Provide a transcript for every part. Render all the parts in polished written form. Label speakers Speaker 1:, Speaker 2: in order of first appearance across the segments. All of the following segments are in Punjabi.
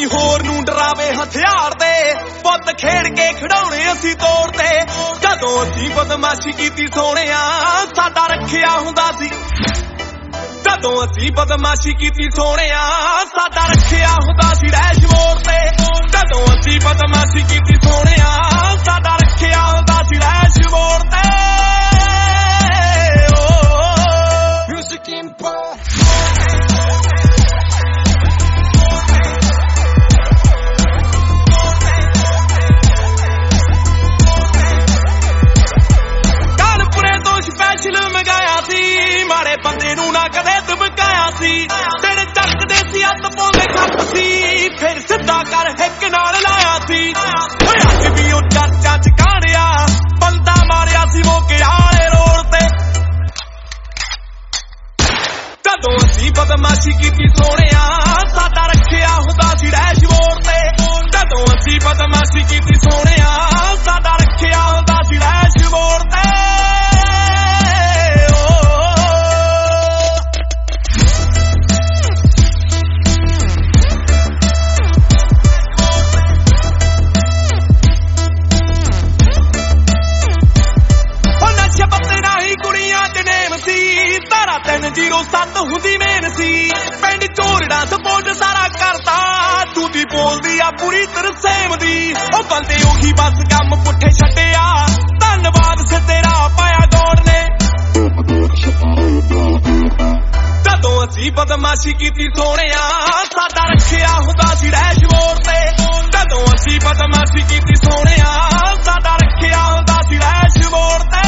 Speaker 1: ਕੋਈ ਹੋਰ ਨੂੰ ਡਰਾਵੇ ਹਥਿਆਰ ਦੇ ਪੁੱਤ ਖੇਡ ਕੇ ਖਿਡਾਉਣੇ ਅਸੀਂ ਤੋੜ ਤੇ ਜਦੋਂ ਅਸੀਂ ਬਦਮਾਸ਼ੀ ਕੀਤੀ ਸੋਹਣਿਆ ਸਾਡਾ ਰੱਖਿਆ ਹੁੰਦਾ ਸੀ ਜਦੋਂ ਅਸੀਂ ਬਦਮਾਸ਼ੀ ਕੀਤੀ ਸੋਹਣਿਆ ਸਾਡਾ ਰੱਖਿਆ ਹੁੰਦਾ ਸੀ ਡੈਸ਼ਬੋਰਡ ਤੇ ਜਦੋਂ ਅਸੀਂ ਬਦਮਾਸ਼ੀ ਕੀਤੀ ਸੋਹਣਿਆ ਸਾਡਾ ਰੱਖਿਆ ਹੁੰਦਾ ਸੀ ਡੈਸ਼ਬੋਰਡ ਤੇ Music Empire ਸਪੈਸ਼ਲ ਮੰਗਾਇਆ ਸੀ ਮਾੜੇ ਬੰਦੇ ਨੂੰ ਨਾ ਕਦੇ ਦਬਕਾਇਆ ਸੀ ਤੇਰੇ ਚੱਕਦੇ ਸੀ ਹੱਥ ਪਾਉਂਦੇ ਖੱਪ ਸੀ ਫਿਰ ਸਿੱਧਾ ਕਰ ਹਿੱਕ ਨਾਲ ਲਾਇਆ ਸੀ ਓਏ ਅੱਜ ਵੀ ਉਹ ਚਰਚਾ ਚ ਕਾੜਿਆ ਬੰਦਾ ਮਾਰਿਆ ਸੀ ਮੋਕੇ ਵਾਲੇ ਰੋਡ ਤੇ ਜਦੋਂ ਅਸੀਂ ਬਦਮਾਸ਼ੀ ਕੀਤੀ ਸੋਹਣਿਆ ਸਾਡਾ ਰੱਖਿਆ ਹੁੰਦਾ ਸੀ ਡੈਸ਼ਬੋਰਡ ਤੇ ਜਦੋਂ ਅਸੀਂ ਬਦਮਾਸ਼ੀ ਕੀਤੀ ਸੋਹਣਿਆ ਸਾਡਾ ਰੱਖਿਆ ਹੁੰਦਾ ਸੀ ਡੈਸ਼ਬੋਰਡ ਤੇ ਕੁੜੀਆਂ ਚ ਨੇਮ ਸੀ ਤਾਰਾ 307 ਹੁੰਦੀ ਮੇਨ ਸੀ ਪਿੰਡ ਚੋਰੜਾ ਸਪੋਰਟ ਸਾਰਾ ਕਰਦਾ ਤੂੰ ਬੋਲਦੀ ਆ ਪੂਰੀ ਤਰਸੇਮ ਦੀ ਉਹ ਬੰਦੇ ਉਹੀ ਬਸ ਕੰਮ ਪੁੱਠੇ ਛੱਡਿਆ ਧੰਨਵਾਦ ਸੇ ਤੇਰਾ ਪਾਇਆ ਗੋਡ ਨੇ ਜਦੋਂ ਅਸੀਂ ਬਦਮਾਸ਼ੀ ਕੀਤੀ ਸੋਹਣਿਆ ਸਾਡਾ ਰੱਖਿਆ ਹੁੰਦਾ ਸੀ ਡੈਸ਼ਬੋਰਡ ਤੇ ਜਦੋਂ ਅਸੀਂ ਬਦਮਾਸ਼ੀ ਕੀਤੀ ਸੋਹਣਿਆ ਸਾਡਾ ਰੱਖਿਆ ਹੁੰਦਾ ਸੀ ਡੈਸ਼ਬੋਰਡ ਤੇ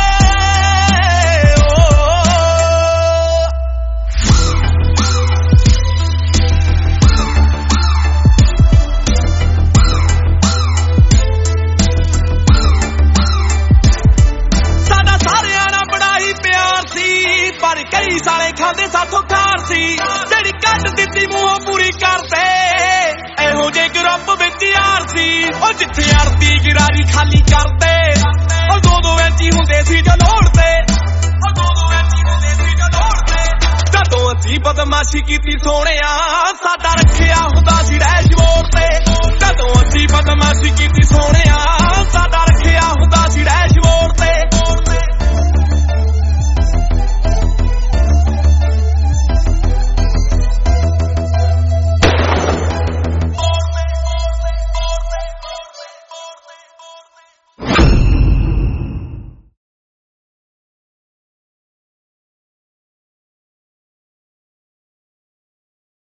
Speaker 1: ਪਰ ਕਈ ਸਾਲੇ ਖਾਂਦੇ ਸਾਥੋਂ ਖਾਰ ਸੀ ਜਿਹੜੀ ਕੱਢ ਦਿੱਤੀ ਮੂੰਹੋਂ ਪੂਰੀ ਕਰਦੇ ਇਹੋ ਜੇ ਗਰੁੱਪ ਵਿੱਚ ਯਾਰ ਸੀ ਉਹ ਜਿੱਥੇ ਅੜਦੀ ਗਿਰਾਰੀ ਖਾਲੀ ਕਰਦੇ ਉਹ ਦੋ ਇੰਚੀ ਹੁੰਦੇ ਸੀ ਜੋ ਲੋੜ ਤੇ ਉਹ ਦੋ ਇੰਚੀ ਹੁੰਦੇ ਸੀ ਜੋ ਲੋੜ ਤੇ ਜਦੋਂ ਅਸੀਂ ਬਦਮਾਸ਼ੀ ਕੀਤੀ ਸੋਹਣਿਆ ਸਾਡਾ ਰੱਖਿਆ ਹੁੰਦਾ ਸੀ ਡੈਸ਼ਬੋਰਡ ਤੇ